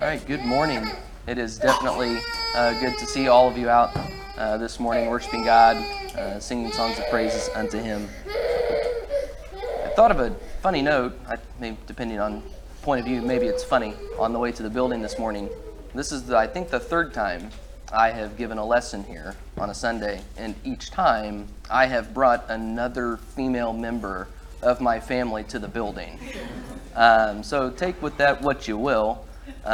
All right, good morning. It is definitely good to see all of you out this morning worshiping God, singing songs of praises unto Him. I thought of a funny note, depending on point of view, maybe it's funny, on the way to the building this morning. This is, I think, the third time I have given a lesson here on a Sunday, and each time I have brought another female member of my family to the building. So take with that what you will.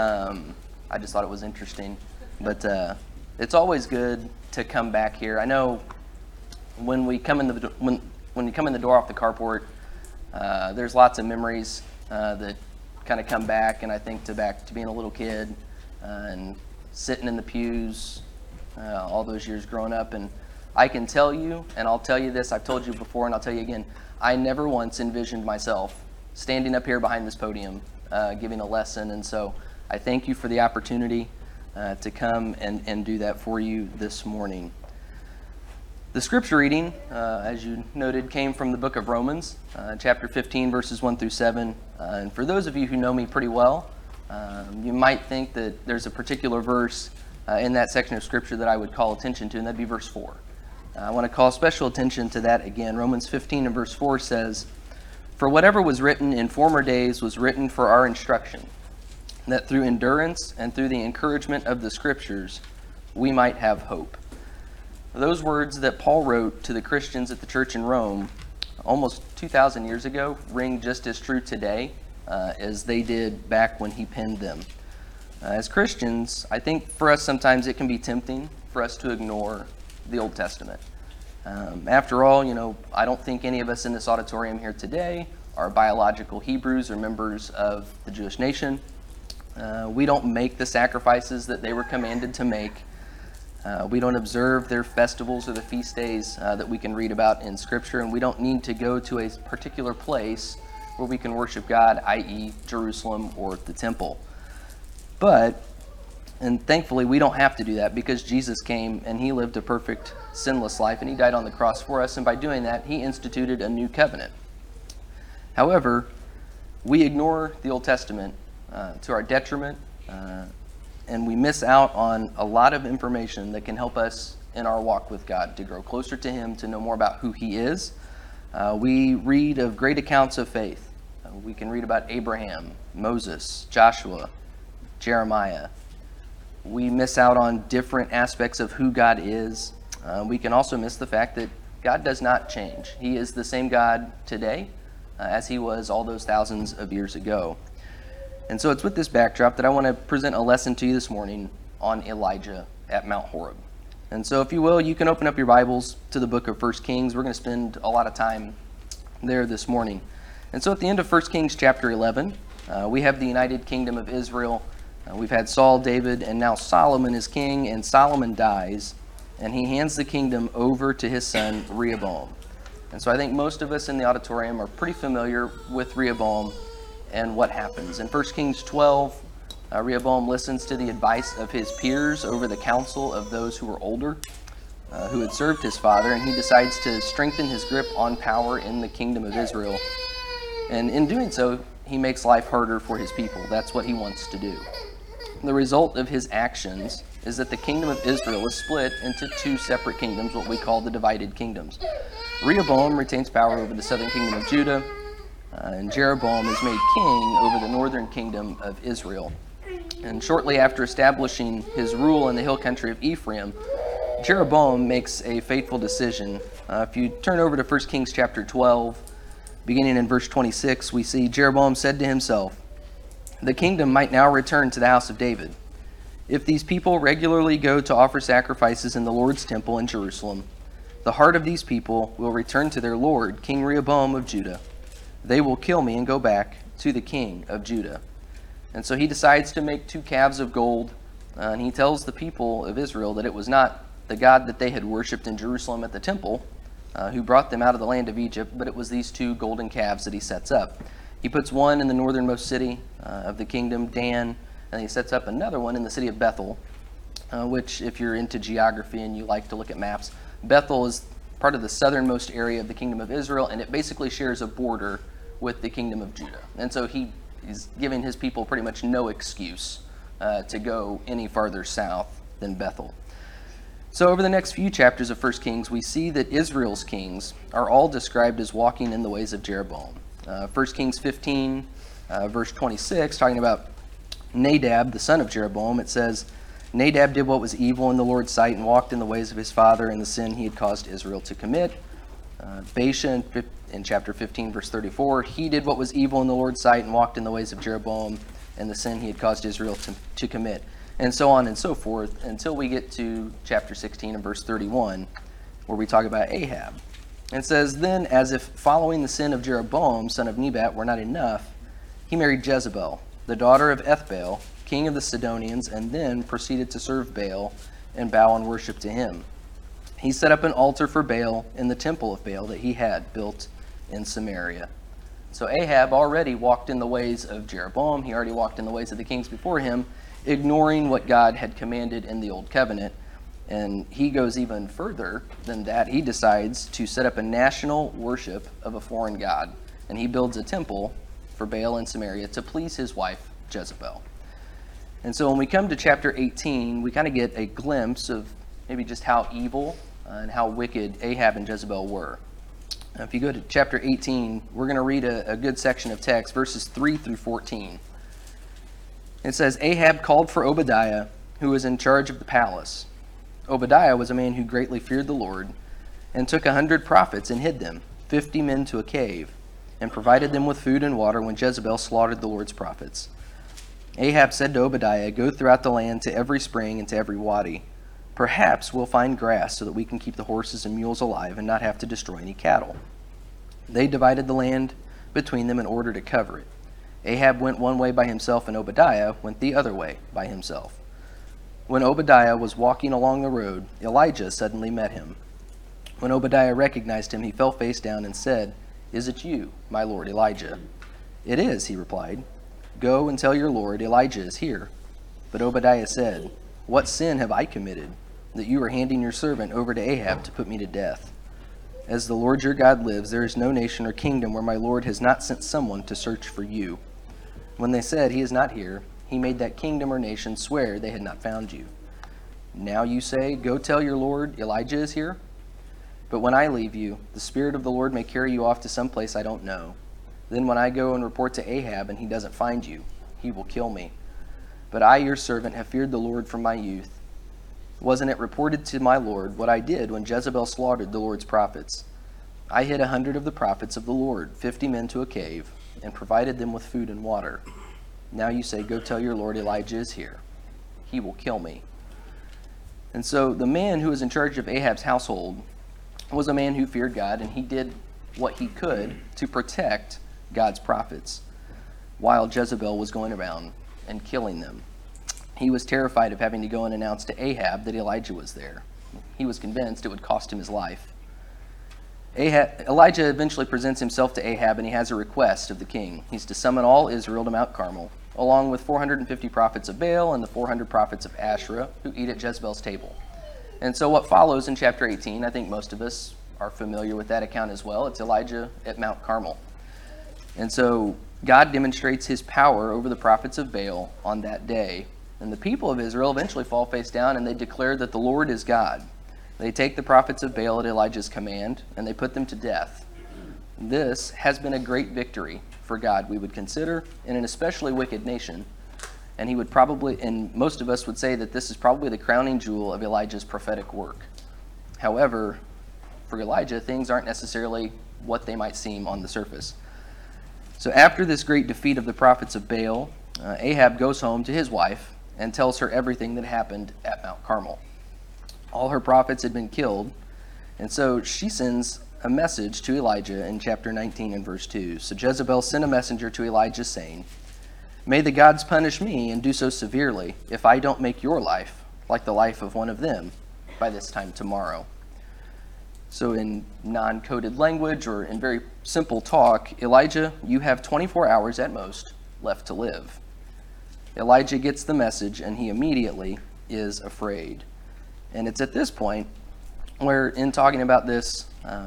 I just thought it was interesting, but it's always good to come back here. I know when we come in the when you come in the door off the carport, there's lots of memories that kind of come back, and I think back to being a little kid and sitting in the pews all those years growing up. And I can tell you, and I'll tell you this, I've told you before, and I'll tell you again, I never once envisioned myself standing up here behind this podium giving a lesson, and so I thank you for the opportunity to come and do that for you this morning. The scripture reading, as you noted, came from the book of Romans, chapter 15, verses 1 through 7. And for those of you who know me pretty well, you might think that there's a particular verse in that section of scripture that I would call attention to, and that'd be verse 4. I want to call special attention to that again. Romans 15 and verse 4 says, "For whatever was written in former days was written for our instruction, that through endurance and through the encouragement of the scriptures we might have hope." Those words that Paul wrote to the Christians at the church in Rome almost 2,000 years ago ring just as true today as they did back when he penned them. As Christians, I think for us sometimes it can be tempting for us to ignore the Old Testament. After all, I don't think any of us in this auditorium here today are biological Hebrews or members of the Jewish nation. We don't make the sacrifices that they were commanded to make. We don't observe their festivals or the feast days that we can read about in Scripture, and we don't need to go to a particular place where we can worship God, i.e. Jerusalem or the temple. And thankfully, we don't have to do that because Jesus came and he lived a perfect, sinless life, and he died on the cross for us, and by doing that, he instituted a new covenant. However, we ignore the Old Testament to our detriment, and we miss out on a lot of information that can help us in our walk with God, to grow closer to him, to know more about who he is. We read of great accounts of faith. We can read about Abraham, Moses, Joshua, Jeremiah. We miss out on different aspects of who God is. We can also miss the fact that God does not change. He is the same God today as he was all those thousands of years ago. And so it's with this backdrop that I want to present a lesson to you this morning on Elijah at Mount Horeb. And so if you will, you can open up your Bibles to the book of 1 Kings. We're going to spend a lot of time there this morning. And so at the end of 1 Kings chapter 11, we have the United Kingdom of Israel. We've had Saul, David, and now Solomon is king, and Solomon dies, and he hands the kingdom over to his son Rehoboam. And so I think most of us in the auditorium are pretty familiar with Rehoboam and what happens. In 1 Kings 12, Rehoboam listens to the advice of his peers over the counsel of those who were older, who had served his father, and he decides to strengthen his grip on power in the kingdom of Israel. And in doing so, he makes life harder for his people. That's what he wants to do. The result of his actions is that the kingdom of Israel is split into two separate kingdoms, what we call the divided kingdoms. Rehoboam retains power over the southern kingdom of Judah, and Jeroboam is made king over the northern kingdom of Israel. And shortly after establishing his rule in the hill country of Ephraim, Jeroboam makes a fateful decision. If you turn over to 1 Kings chapter 12, beginning in verse 26, we see Jeroboam said to himself, "The kingdom might now return to the house of David. If these people regularly go to offer sacrifices in the Lord's temple in Jerusalem, the heart of these people will return to their lord, King Rehoboam of Judah. They will kill me and go back to the king of Judah." And so he decides to make 2 calves of gold, and he tells the people of Israel that it was not the God that they had worshipped in Jerusalem at the temple who brought them out of the land of Egypt, but it was these 2 golden calves that he sets up. He puts one in the northernmost city of the kingdom, Dan, and he sets up another one in the city of Bethel, which, if you're into geography and you like to look at maps, Bethel is part of the southernmost area of the kingdom of Israel, and it basically shares a border with the kingdom of Judah. And so he is giving his people pretty much no excuse to go any farther south than Bethel. So over the next few chapters of 1 Kings, we see that Israel's kings are all described as walking in the ways of Jeroboam. 1 Kings 15, verse 26, talking about Nadab, the son of Jeroboam, it says, Nadab did what was evil in the Lord's sight and walked in the ways of his father and the sin he had caused Israel to commit. Baasha in chapter 15, verse 34, he did what was evil in the Lord's sight and walked in the ways of Jeroboam and the sin he had caused Israel to commit. And so on and so forth until we get to chapter 16 and verse 31, where we talk about Ahab. And it says, then as if following the sin of Jeroboam, son of Nebat, were not enough, he married Jezebel, the daughter of Ethbaal, king of the Sidonians, and then proceeded to serve Baal and bow and worship to him. He set up an altar for Baal in the temple of Baal that he had built in Samaria. So Ahab already walked in the ways of Jeroboam. He already walked in the ways of the kings before him, ignoring what God had commanded in the Old Covenant. And he goes even further than that. He decides to set up a national worship of a foreign god. And he builds a temple for Baal in Samaria to please his wife, Jezebel. And so when we come to chapter 18, we kind of get a glimpse of maybe just how evil and how wicked Ahab and Jezebel were. Now, if you go to chapter 18, we're going to read a good section of text, verses 3 through 14. It says, Ahab called for Obadiah, who was in charge of the palace. Obadiah was a man who greatly feared the Lord, and took 100 prophets and hid them, 50 men to a cave, and provided them with food and water when Jezebel slaughtered the Lord's prophets. Ahab said to Obadiah, go throughout the land to every spring and to every wadi. Perhaps we'll find grass so that we can keep the horses and mules alive and not have to destroy any cattle. They divided the land between them in order to cover it. Ahab went one way by himself, and Obadiah went the other way by himself. When Obadiah was walking along the road, Elijah suddenly met him. When Obadiah recognized him, he fell face down and said, is it you, my lord Elijah? It is, he replied. Go and tell your lord, Elijah is here. But Obadiah said, what sin have I committed, that you are handing your servant over to Ahab to put me to death? As the Lord your God lives, there is no nation or kingdom where my Lord has not sent someone to search for you. When they said, he is not here, he made that kingdom or nation swear they had not found you. Now you say, go tell your Lord, Elijah is here? But when I leave you, the Spirit of the Lord may carry you off to some place I don't know. Then when I go and report to Ahab and he doesn't find you, he will kill me. But I, your servant, have feared the Lord from my youth. Wasn't it reported to my Lord what I did when Jezebel slaughtered the Lord's prophets? I hid 100 of the prophets of the Lord, 50 men to a cave, and provided them with food and water. Now you say, go tell your Lord Elijah is here. He will kill me. And so the man who was in charge of Ahab's household was a man who feared God, and he did what he could to protect God's prophets while Jezebel was going around and killing them. He was terrified of having to go and announce to Ahab that Elijah was there. He was convinced it would cost him his life. Elijah eventually presents himself to Ahab, and he has a request of the king. He's to summon all Israel to Mount Carmel, along with 450 prophets of Baal and the 400 prophets of Asherah who eat at Jezebel's table. And so what follows in chapter 18, I think most of us are familiar with that account as well. It's Elijah at Mount Carmel. And so God demonstrates his power over the prophets of Baal on that day. And the people of Israel eventually fall face down, and they declare that the Lord is God. They take the prophets of Baal at Elijah's command, and they put them to death. This has been a great victory for God, we would consider, in an especially wicked nation. And he would probably, and most of us would say that this is probably the crowning jewel of Elijah's prophetic work. However, for Elijah, things aren't necessarily what they might seem on the surface. So after this great defeat of the prophets of Baal, Ahab goes home to his wife and tells her everything that happened at Mount Carmel. All her prophets had been killed, and so she sends a message to Elijah in chapter 19 and verse 2. So Jezebel sent a messenger to Elijah saying, may the gods punish me and do so severely if I don't make your life like the life of one of them by this time tomorrow. So in non-coded language or in very simple talk, Elijah, you have 24 hours at most left to live. Elijah gets the message, and he immediately is afraid. And it's at this point where, in talking about this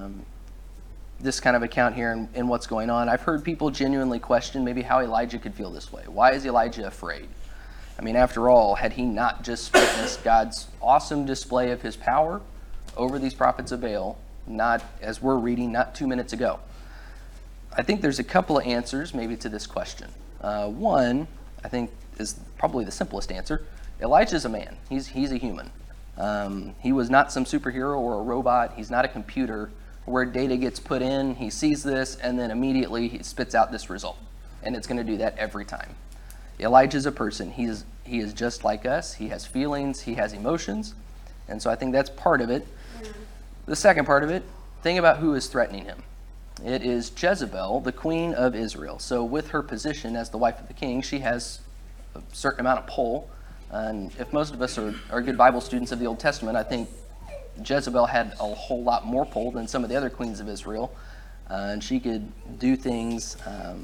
this kind of account here and what's going on, I've heard people genuinely question maybe how Elijah could feel this way. Why is Elijah afraid? I mean, after all, had he not just witnessed God's awesome display of his power over these prophets of Baal, not, as we're reading, not 2 minutes ago? I think there's a couple of answers maybe to this question. One, I think, is probably the simplest answer. Elijah's a man. He's a human. He was not some superhero or a robot. He's not a computer where data gets put in, he sees this, and then immediately he spits out this result. And it's going to do that every time. Elijah's a person. He is just like us. He has feelings. He has emotions. And so I think that's part of it. The second part of it, think about who is threatening him. It is Jezebel, the queen of Israel. So with her position as the wife of the king, she has a certain amount of pull. And if most of us are good Bible students of the Old Testament, I think Jezebel had a whole lot more pull than some of the other queens of Israel. And she could do things,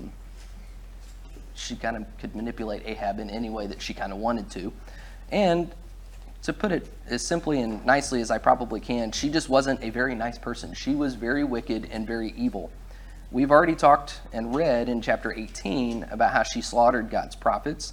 she kind of could manipulate Ahab in any way that she kind of wanted to. And to put it as simply and nicely as I probably can, she just wasn't a very nice person. She was very wicked and very evil. We've already talked and read in chapter 18 about how she slaughtered God's prophets.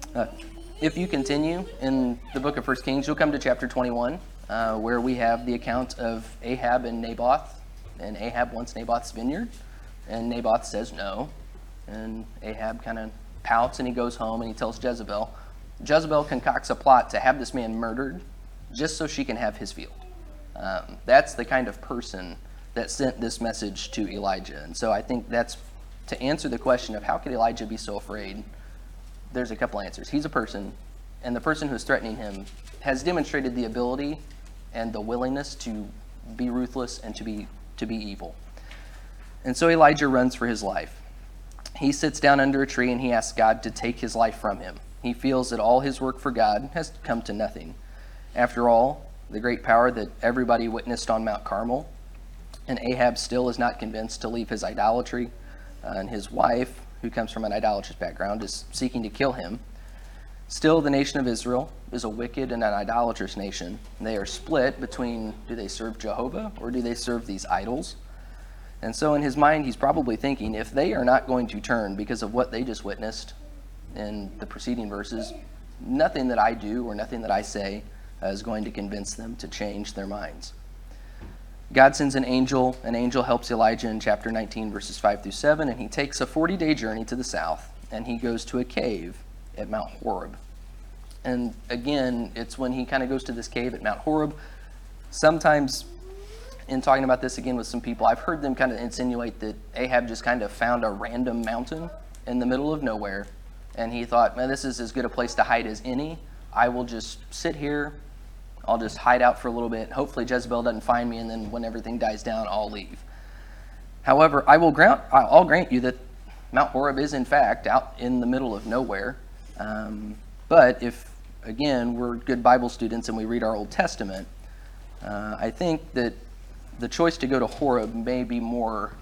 If you continue in the book of 1 Kings, you'll come to chapter 21, where we have the account of Ahab and Naboth. And Ahab wants Naboth's vineyard, and Naboth says no. And Ahab kind of pouts, and he goes home, and he tells Jezebel. Jezebel concocts a plot to have this man murdered just so she can have his field. That's the kind of person that sent this message to Elijah. And so I think that's, to answer the question of how could Elijah be so afraid, there's a couple answers. He's a person, and the person who's threatening him has demonstrated the ability and the willingness to be ruthless and to be evil. And so Elijah runs for his life. He sits down under a tree and he asks God to take his life from him. He feels that all his work for God has come to nothing. After all, the great power that everybody witnessed on Mount Carmel, and Ahab still is not convinced to leave his idolatry, and his wife, who comes from an idolatrous background, is seeking to kill him. Still, the nation of Israel is a wicked and an idolatrous nation. They are split between, do they serve Jehovah or do they serve these idols? And so in his mind, he's probably thinking, if they are not going to turn because of what they just witnessed in the preceding verses, nothing that I do or nothing that I say is going to convince them to change their minds. God sends an angel. An angel helps Elijah in chapter 19, verses 5 through 7, and he takes a 40-day journey to the south, and he goes to a cave at Mount Horeb. And again, it's when he kind of goes to this cave at Mount Horeb. Sometimes, in talking about this again with some people, I've heard them kind of insinuate that Ahab just kind of found a random mountain in the middle of nowhere, and he thought, man, this is as good a place to hide as any. I will just sit here. I'll just hide out for a little bit. Hopefully Jezebel doesn't find me, and then when everything dies down, I'll leave. However, I'll grant you that Mount Horeb is, in fact, out in the middle of nowhere. But if, again, we're good Bible students and we read our Old Testament, I think that the choice to go to Horeb may be more,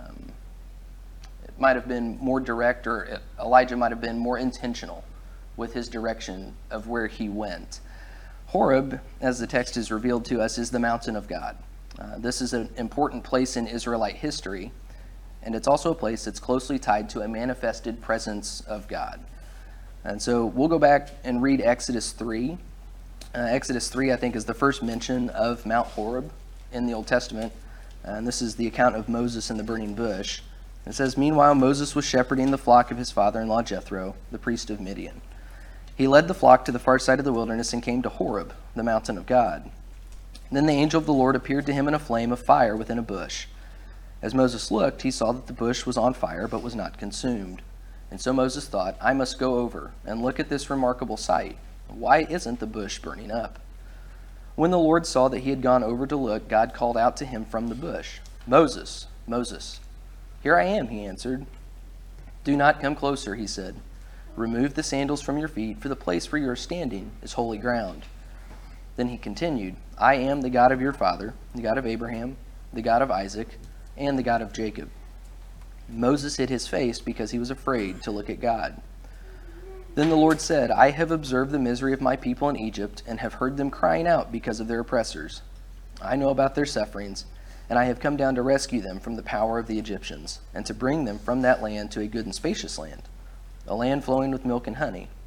it might have been more direct, or Elijah might have been more intentional with his direction of where he went. Horeb, as the text is revealed to us, is the mountain of God. This is an important place in Israelite history, and it's also a place that's closely tied to a manifested presence of God. And so we'll go back and read Exodus 3. Exodus 3, I think, is the first mention of Mount Horeb in the Old Testament. And this is the account of Moses and the burning bush. It says, "Meanwhile, Moses was shepherding the flock of his father-in-law Jethro, the priest of Midian. He led the flock to the far side of the wilderness and came to Horeb, the mountain of God. Then the angel of the Lord appeared to him in a flame of fire within a bush. As Moses looked, he saw that the bush was on fire but was not consumed. And so Moses thought, I must go over and look at this remarkable sight. Why isn't the bush burning up? When the Lord saw that he had gone over to look, God called out to him from the bush, Moses, Moses. Here I am, he answered. Do not come closer, he said. Remove the sandals from your feet, for the place where you are standing is holy ground. Then he continued, I am the God of your father, the God of Abraham, the God of Isaac, and the God of Jacob. Moses hid his face because he was afraid to look at God. Then the Lord said, I have observed the misery of my people in Egypt and have heard them crying out because of their oppressors. I know about their sufferings, and I have come down to rescue them from the power of the Egyptians and to bring them from that land to a good and spacious land, a land flowing with milk and honey.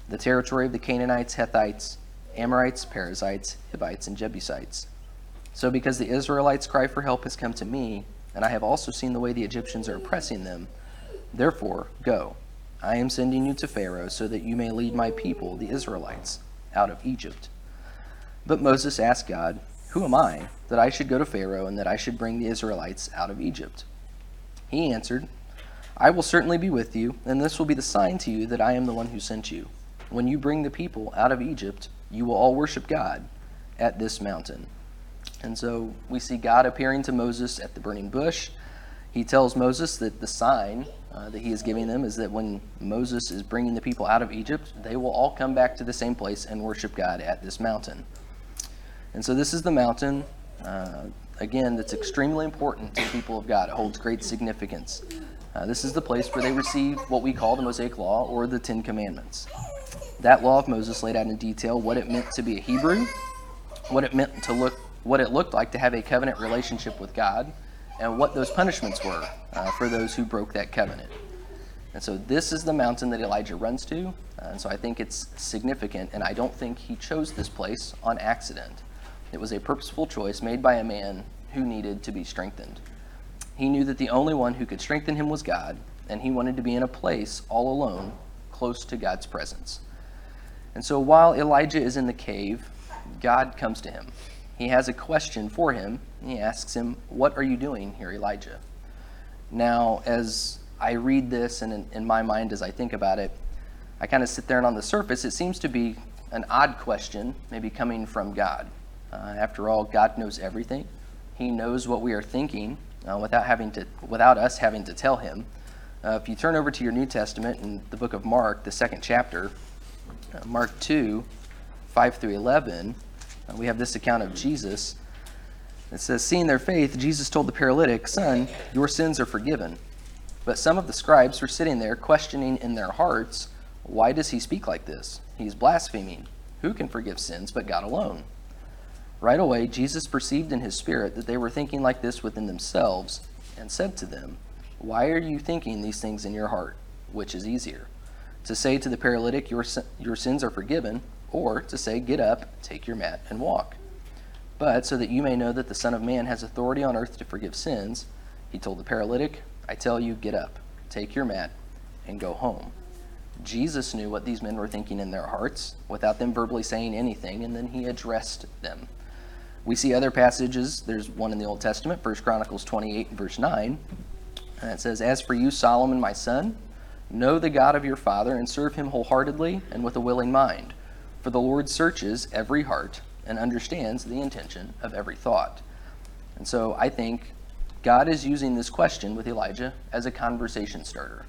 the territory of the Canaanites, Hittites, Amorites, Perizzites, Hivites, and Jebusites. So because the Israelites' cry for help has come to me, and I have also seen the way the Egyptians are oppressing them, therefore, go. I am sending you to Pharaoh so that you may lead my people, the Israelites, out of Egypt. But Moses asked God, who am I, that I should go to Pharaoh and that I should bring the Israelites out of Egypt? He answered, I will certainly be with you, and this will be the sign to you that I am the one who sent you. When you bring the people out of Egypt, you will all worship God at this mountain. And so we see God appearing to Moses at the burning bush. He tells Moses that the sign that he is giving them is that when Moses is bringing the people out of Egypt, they will all come back to the same place and worship God at this mountain. And so this is the mountain, again, that's extremely important to the people of God. It holds great significance. This is the place where they receive what we call the Mosaic Law, or the Ten Commandments. That law of Moses laid out in detail what it meant to be a Hebrew, what it looked like to have a covenant relationship with God, and what those punishments were for those who broke that covenant. And so this is the mountain that Elijah runs to, and so I think it's significant, and I don't think he chose this place on accident. It was a purposeful choice made by a man who needed to be strengthened. He knew that the only one who could strengthen him was God, and he wanted to be in a place all alone, close to God's presence. And so while Elijah is in the cave, God comes to him. He has a question for him. He asks him, what are you doing here, Elijah? Now, as I read this, and in my mind as I think about it, I kind of sit there, and on the surface, it seems to be an odd question, maybe coming from God. After all, God knows everything. He knows what we are thinking without us having to tell him. If you turn over to your New Testament in the book of Mark, the 2nd chapter, Mark 2, 5 through 11, we have this account of Jesus. It says, seeing their faith, Jesus told the paralytic, son, your sins are forgiven. But some of the scribes were sitting there questioning in their hearts, why does he speak like this? He's blaspheming. Who can forgive sins but God alone? Right away, Jesus perceived in his spirit that they were thinking like this within themselves, and said to them, why are you thinking these things in your heart? Which is easier, to say to the paralytic, your sins are forgiven, or to say, get up, take your mat, and walk? But so that you may know that the Son of Man has authority on earth to forgive sins, he told the paralytic, I tell you, get up, take your mat, and go home. Jesus knew what these men were thinking in their hearts, without them verbally saying anything, and then he addressed them. We see other passages. There's one in the Old Testament, 1 Chronicles 28, verse 9. And it says, as for you, Solomon, my son, know the God of your father, and serve him wholeheartedly and with a willing mind. For the Lord searches every heart and understands the intention of every thought. And so I think God is using this question with Elijah as a conversation starter.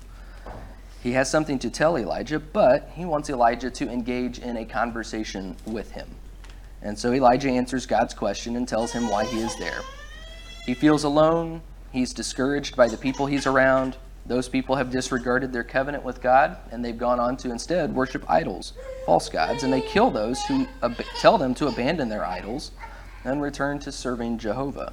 He has something to tell Elijah, but he wants Elijah to engage in a conversation with him. And so Elijah answers God's question and tells him why he is there. He feels alone. He's discouraged by the people he's around. Those people have disregarded their covenant with God, and they've gone on to instead worship idols, false gods, and they kill those who tell them to abandon their idols and return to serving Jehovah.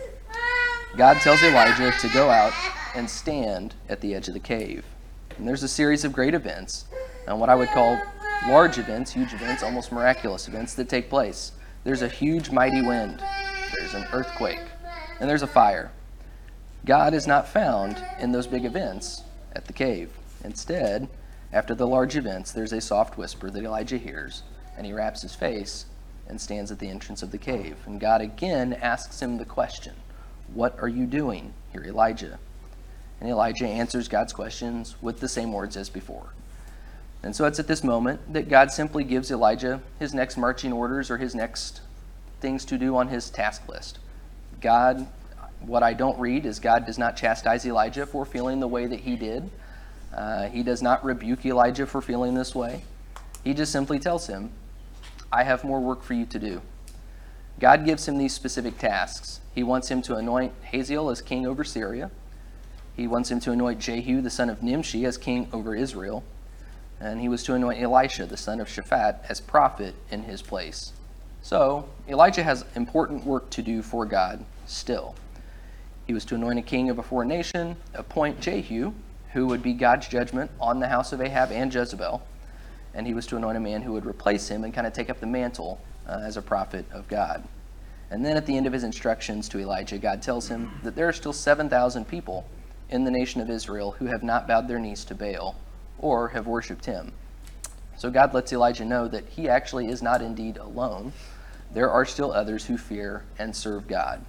God tells Elijah to go out and stand at the edge of the cave. And there's a series of great events, and what I would call large events, huge events, almost miraculous events that take place. There's a huge, mighty wind. There's an earthquake. And there's a fire. God is not found in those big events at the cave. Instead, after the large events, there's a soft whisper that Elijah hears, and he wraps his face and stands at the entrance of the cave. And God again asks him the question, what are you doing here, Elijah? And Elijah answers God's questions with the same words as before. And so it's at this moment that God simply gives Elijah his next marching orders, or his next things to do on his task list. What I don't read is God does not chastise Elijah for feeling the way that he did. He does not rebuke Elijah for feeling this way. He just simply tells him, I have more work for you to do. God gives him these specific tasks. He wants him to anoint Hazael as king over Syria. He wants him to anoint Jehu, the son of Nimshi, as king over Israel. And he was to anoint Elisha, the son of Shaphat, as prophet in his place. So Elijah has important work to do for God still. He was to anoint a king of a foreign nation, appoint Jehu, who would be God's judgment on the house of Ahab and Jezebel. and he was to anoint a man who would replace him and kind of take up the mantle as a prophet of God. And then at the end of his instructions to Elijah, God tells him that there are still 7,000 people in the nation of Israel who have not bowed their knees to Baal or have worshipped him. So God lets Elijah know that he actually is not indeed alone. There are still others who fear and serve God.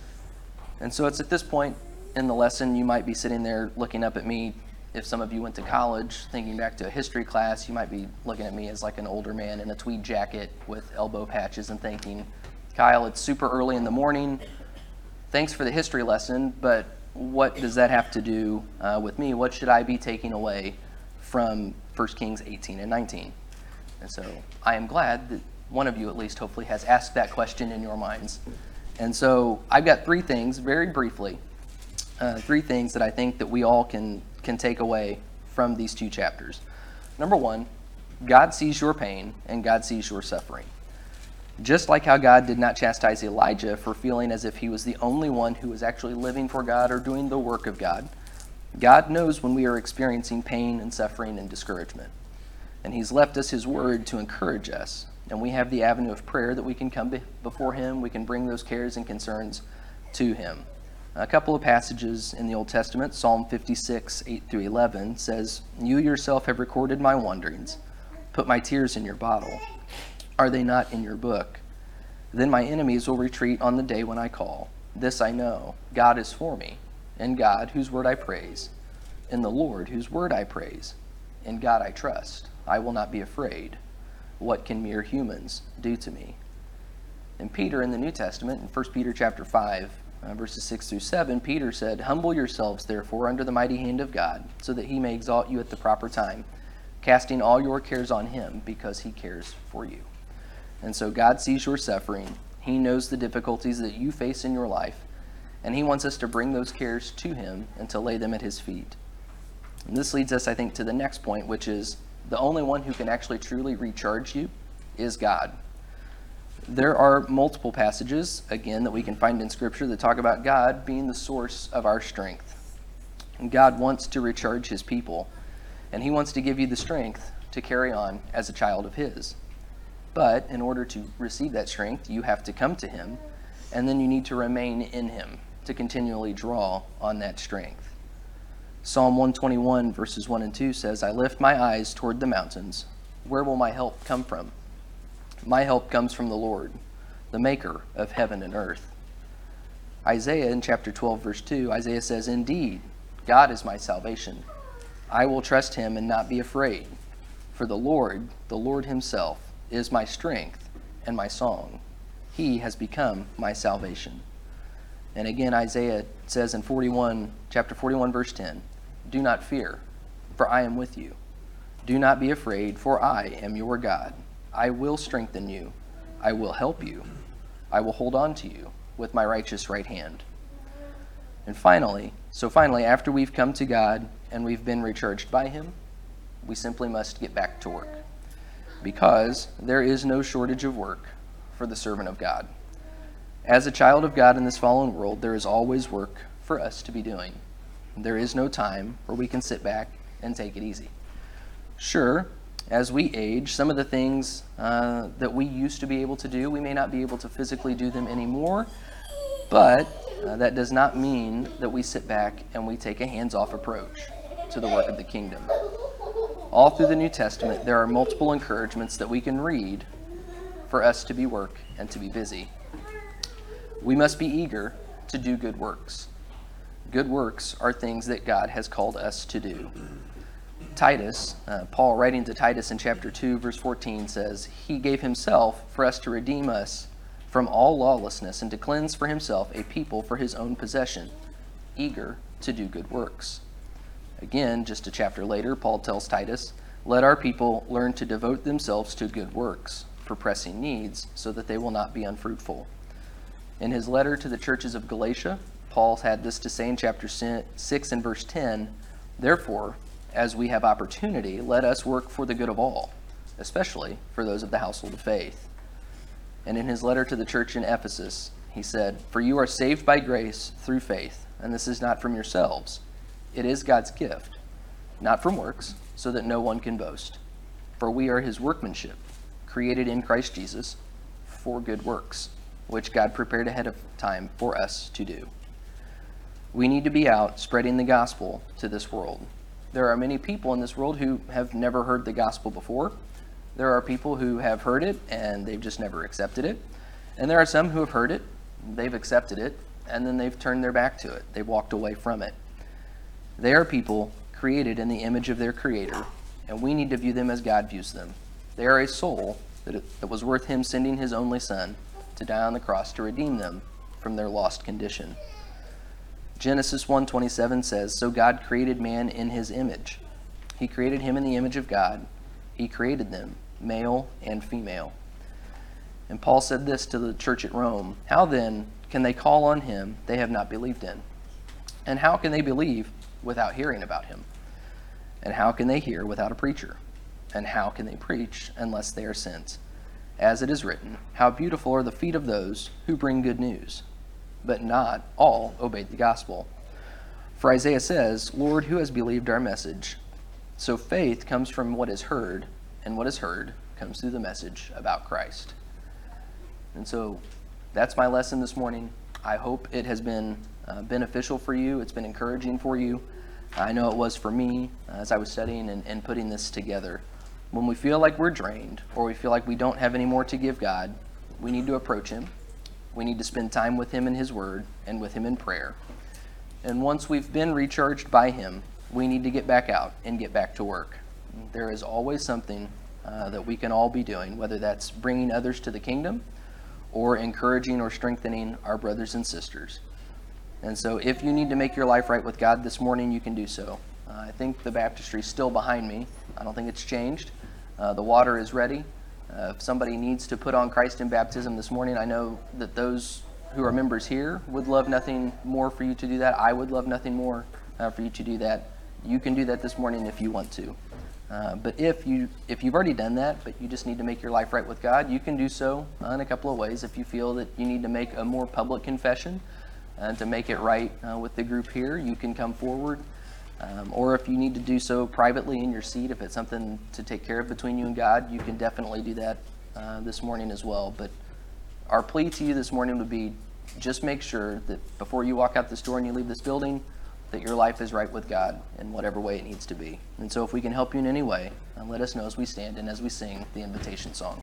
And so it's at this point in the lesson you might be sitting there looking up at me. If some of you went to college, thinking back to a history class, you might be looking at me as like an older man in a tweed jacket with elbow patches and thinking, Kyle, it's super early in the morning. Thanks for the history lesson, but what does that have to do with me? What should I be taking away from 1 Kings 18 and 19? And so I am glad that one of you at least hopefully has asked that question in your minds. And so I've got three things, very briefly, three things that I think that we all can take away from these two chapters. Number one, God sees your pain and God sees your suffering. Just like how God did not chastise Elijah for feeling as if he was the only one who was actually living for God or doing the work of God, God knows when we are experiencing pain and suffering and discouragement. And he's left us his word to encourage us. And we have the avenue of prayer that we can come before him. We can bring those cares and concerns to him. A couple of passages in the Old Testament, Psalm 56, 8 through 11, says, "You yourself have recorded my wanderings. Put my tears in your bottle. Are they not in your book? Then my enemies will retreat on the day when I call. This I know, God is for me, in God, whose word I praise, in the Lord, whose word I praise. In God I trust. I will not be afraid. What can mere humans do to me?" And Peter in the New Testament, in 1 Peter chapter 5, verses 6 through 7, Peter said, "Humble yourselves, therefore, under the mighty hand of God, so that he may exalt you at the proper time, casting all your cares on him, because he cares for you." And so God sees your suffering. He knows the difficulties that you face in your life, and he wants us to bring those cares to him and to lay them at his feet. And this leads us, I think, to the next point, which is the only one who can actually truly recharge you is God. There are multiple passages, again, that we can find in Scripture that talk about God being the source of our strength. And God wants to recharge his people, and he wants to give you the strength to carry on as a child of his. But in order to receive that strength, you have to come to him, and then you need to remain in him to continually draw on that strength. Psalm 121, verses 1 and 2 says, "I lift my eyes toward the mountains. Where will my help come from? My help comes from the Lord, the maker of heaven and earth." Isaiah in chapter 12, verse 2, Isaiah says, "Indeed, God is my salvation. I will trust him and not be afraid. For the Lord himself, is my strength and my song. He has become my salvation." And again, Isaiah says in chapter 41, verse 10, "Do not fear, for I am with you. Do not be afraid, for I am your God. I will strengthen you. I will help you. I will hold on to you with my righteous right hand." And finally, after we've come to God and we've been recharged by him, we simply must get back to work. Because there is no shortage of work for the servant of God. As a child of God in this fallen world, there is always work for us to be doing. There is no time where we can sit back and take it easy. Sure, as we age, some of the things that we used to be able to do, we may not be able to physically do them anymore, but that does not mean that we sit back and we take a hands-off approach to the work of the kingdom. All through the New Testament, there are multiple encouragements that we can read for us to be work and to be busy. We must be eager to do good works. Good works are things that God has called us to do. Titus, Paul writing to Titus in chapter 2, verse 14 says, "He gave himself for us to redeem us from all lawlessness and to cleanse for himself a people for his own possession, eager to do good works." Again, just a chapter later, Paul tells Titus, "Let our people learn to devote themselves to good works for pressing needs so that they will not be unfruitful." In his letter to the churches of Galatia, Paul had this to say in chapter 6 and verse 10, "Therefore, as we have opportunity, let us work for the good of all, especially for those of the household of faith." And in his letter to the church in Ephesus, he said, "For you are saved by grace through faith, and this is not from yourselves. It is God's gift, not from works, so that no one can boast." For we are his workmanship, created in Christ Jesus for good works, which God prepared ahead of time for us to do. We need to be out spreading the gospel to this world. There are many people in this world who have never heard the gospel before. There are people who have heard it and they've just never accepted it. And there are some who have heard it, they've accepted it, and then they've turned their back to it. They've walked away from it. They are people created in the image of their Creator, and we need to view them as God views them. They are a soul that was worth him sending his only Son to die on the cross to redeem them from their lost condition. Genesis 1:27 says, "So God created man in his image. He created him in the image of God. He created them, male and female." And Paul said this to the church at Rome, "How then can they call on him they have not believed in? And how can they believe without hearing about him? And how can they hear without a preacher? And how can they preach unless they are sent? As it is written, how beautiful are the feet of those who bring good news. But not all obeyed the gospel. For Isaiah says, 'Lord, who has believed our message?' So faith comes from what is heard, and what is heard comes through the message about Christ." And so that's my lesson this morning. I hope it has been beneficial for you. It's been encouraging for you. I know it was for me as I was studying and putting this together. When we feel like we're drained or we feel like we don't have any more to give God, we need to approach him. We need to spend time with him in his word and with him in prayer. And once we've been recharged by him, we need to get back out and get back to work. There is always something that we can all be doing, whether that's bringing others to the kingdom or encouraging or strengthening our brothers and sisters. And so if you need to make your life right with God this morning, you can do so. I think the baptistry is still behind me. I don't think it's changed. The water is ready. If somebody needs to put on Christ in baptism this morning, I know that those who are members here would love nothing more for you to do that. I would love nothing more for you to do that. You can do that this morning if you want to. But if you've already done that, but you just need to make your life right with God, you can do so in a couple of ways. If you feel that you need to make a more public confession to make it right with the group here, you can come forward. Or if you need to do so privately in your seat, if it's something to take care of between you and God, you can definitely do that this morning as well. But our plea to you this morning would be just make sure that before you walk out this door and you leave this building, that your life is right with God in whatever way it needs to be. And so if we can help you in any way, let us know as we stand and as we sing the invitation song.